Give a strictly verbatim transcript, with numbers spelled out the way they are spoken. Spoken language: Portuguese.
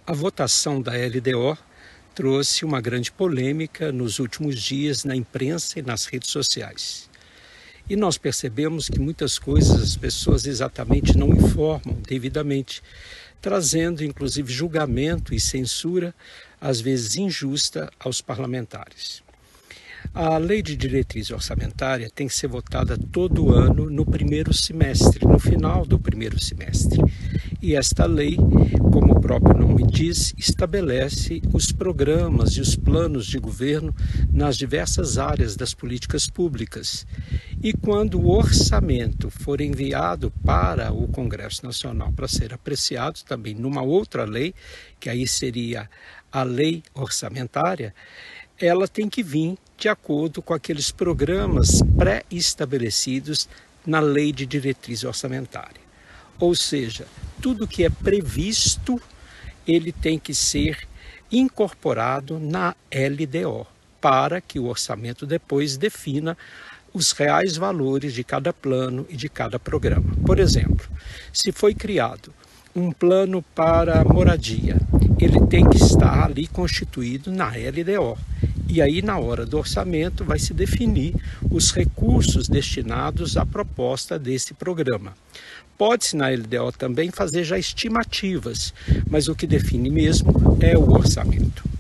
A votação da L D O trouxe uma grande polêmica nos últimos dias na imprensa e nas redes sociais. E nós percebemos que muitas coisas as pessoas exatamente não informam devidamente, trazendo inclusive julgamento e censura, às vezes injusta, aos parlamentares. A Lei de Diretriz Orçamentária tem que ser votada todo ano no primeiro semestre, no final do primeiro semestre. E esta lei, como o próprio nome diz, estabelece os programas e os planos de governo nas diversas áreas das políticas públicas. E quando o orçamento for enviado para o Congresso Nacional para ser apreciado, também numa outra lei, que aí seria a Lei Orçamentária, ela tem que vir de acordo com aqueles programas pré-estabelecidos na Lei de Diretriz Orçamentária. Ou seja, tudo que é previsto, ele tem que ser incorporado na L D O, para que o orçamento depois defina os reais valores de cada plano e de cada programa. Por exemplo, se foi criado um plano para moradia, ele tem que estar ali constituído na L D O. E aí, na hora do orçamento, vai se definir os recursos destinados à proposta desse programa. Pode-se, na L D O, também fazer já estimativas, mas o que define mesmo é o orçamento.